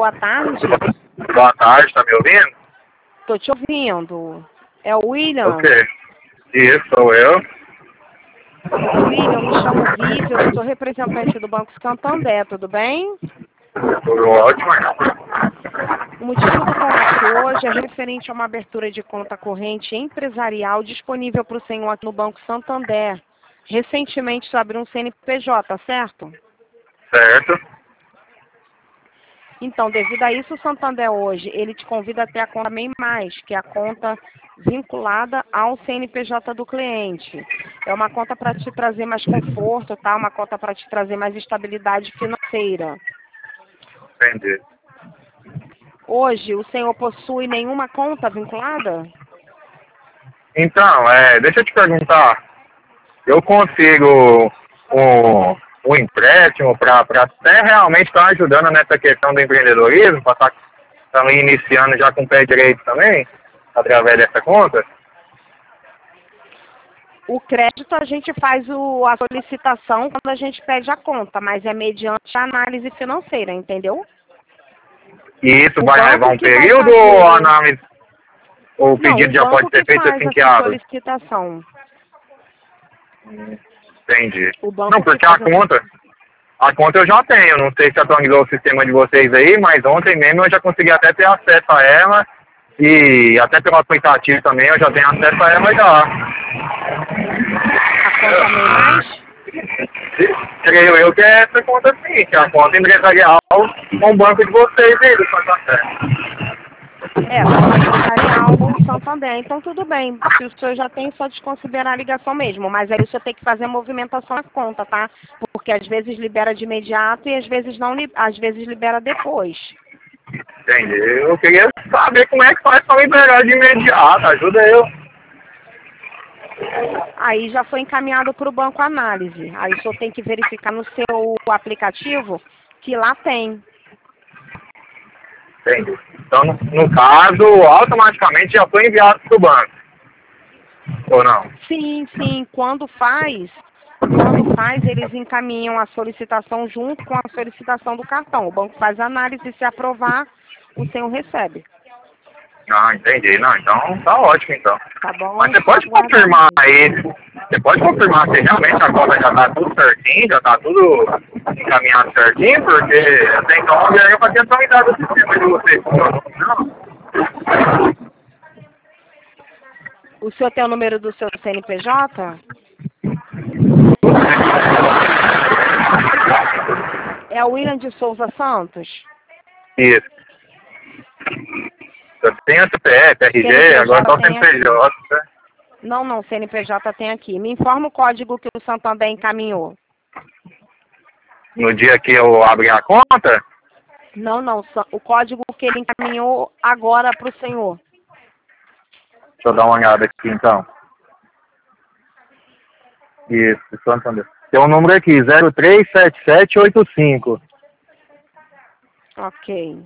boa tarde. Boa tarde, tá me ouvindo? Tô te ouvindo. É o William? Ok. Isso, sou eu. William, eu me chamo Vivian, eu sou representante do Banco Santander, tudo bem? Tudo ótimo. O motivo do contato hoje é referente a uma abertura de conta corrente empresarial disponível para o senhor aqui no Banco Santander. Recentemente você abriu um CNPJ, certo? Certo. Então, devido a isso, o Santander hoje, ele te convida a ter a conta MEI+, que é a conta vinculada ao CNPJ do cliente. É uma conta para te trazer mais conforto, tá? Uma conta para te trazer mais estabilidade financeira. Entendi. Hoje, o senhor possui nenhuma conta vinculada? Então, deixa eu te perguntar. Eu consigo um empréstimo para até realmente estar ajudando nessa questão do empreendedorismo, para estar também iniciando já com o pé direito também, através dessa conta? O crédito a gente faz a solicitação quando a gente pede a conta, mas é mediante a análise financeira, entendeu? E isso O vai levar banco um que vai período ou a fazer. análise, ou o Não, pedido o já pode banco ser que feito faz assim que essa abre? solicitação. Entendi. O banco Não, que porque faz essa. a conta eu já tenho, não sei se atualizou o sistema de vocês aí, mas ontem mesmo eu já consegui até ter acesso a ela, e até pelo aplicativo também eu já tenho acesso a ela já. A conta MEI+. Creio eu que é essa conta sim, que é a conta empresarial com o banco de vocês aí do Santander. É, conta empresarial Santander. Então, tudo bem. Se o senhor já tem, só desconsiderar a ligação mesmo. Mas aí o senhor tem que fazer a movimentação na conta, tá? Porque às vezes libera de imediato e às vezes não, às vezes libera depois. Entendi. Eu queria saber como é que faz para liberar de imediato, ajuda eu. Aí já foi encaminhado para o banco análise. Aí o senhor tem que verificar no seu aplicativo que lá tem. Entendi. Então, no caso, automaticamente já foi enviado para o banco, ou não? Sim, sim. Eles encaminham a solicitação junto com a solicitação do cartão. O banco faz a análise e se aprovar, o senhor recebe. Ah, entendi. Não, então tá ótimo então. Tá bom? Mas você Só pode aguardar confirmar mesmo. aí, você pode confirmar se realmente a conta já tá tudo certinho, já tá tudo encaminhado certinho, porque até então eu ganhei pra ter atualizado o sistema de vocês. Não. O senhor tem o número do seu CNPJ? É o William de Souza Santos? Isso. Eu tenho CPF, RG, agora só CNPJ. Não, CNPJ tem aqui. Me informa o código que o Santander encaminhou. No dia que eu abri a conta, Não, o código que ele encaminhou agora para o senhor. deixa eu dar uma olhada aqui então. Isso, Santander. Tem um número aqui, 037785. Ok.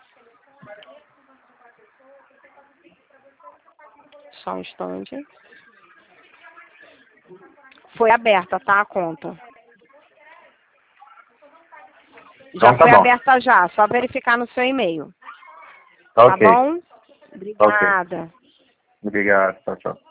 Só um instante. Foi aberta, tá, a conta? Já Então tá foi bom. aberta já, só verificar no seu e-mail. Tá Tá ok. bom? Ok. Obrigada. Obrigado. Tchau, tchau.